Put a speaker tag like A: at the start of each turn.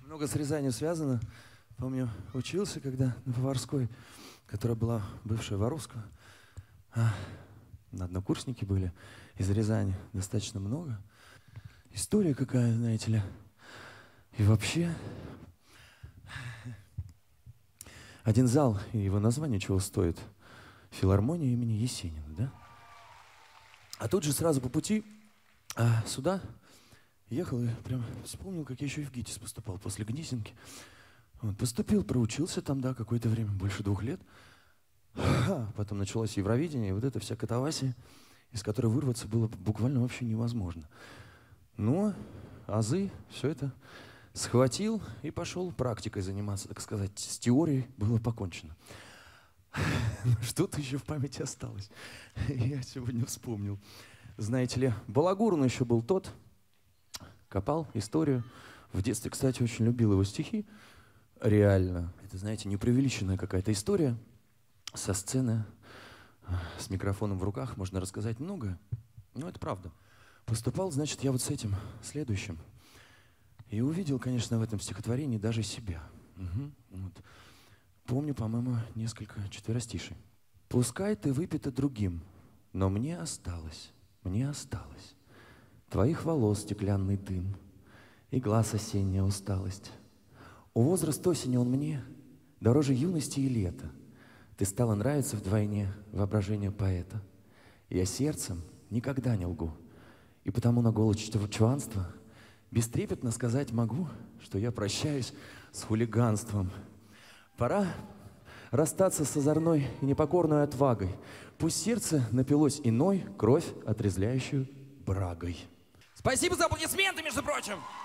A: Много с Рязанью связано. Помню, учился, когда на Поварской, которая была бывшая Воровского. Однокурсники были из Рязани достаточно много. История какая, знаете ли. И вообще... Один зал, и его название чего стоит? Филармония имени Есенина, да? А тут же сразу по пути сюда ехал и прям вспомнил, как я еще и в ГИТИС поступал после Гнесинки. Вот, поступил, проучился там, да, какое-то время, больше 2 лет. Потом началось Евровидение, и вот эта вся катавасия, из которой вырваться было буквально вообще невозможно. Но азы, все это схватил и пошел практикой заниматься, так сказать. С теорией было покончено. Что-то еще в памяти осталось. Я сегодня вспомнил. Знаете ли, балагур он еще был тот, копал историю. В детстве, кстати, очень любил его стихи. Реально. Это, знаете, непреувеличенная какая-то история. Со сцены, с микрофоном в руках можно рассказать многое. Но это правда. Поступал, значит, я вот с этим следующим. И увидел, конечно, в этом стихотворении даже себя. Вот. Помню, по-моему, несколько четверостишей. «Пускай ты выпита другим, но мне осталось, твоих волос стеклянный дым и глаз осенняя усталость. У возраст осени он мне дороже юности и лета. Ты стала нравиться вдвойне воображению поэта. Я сердцем никогда не лгу, и потому на голос чванства бестрепетно сказать могу, что я прощаюсь с хулиганством. Пора расстаться с озорной и непокорной отвагой. Пусть сердце напилось иной, кровь отрезвляющую брагой».
B: Спасибо за аплодисменты, между прочим!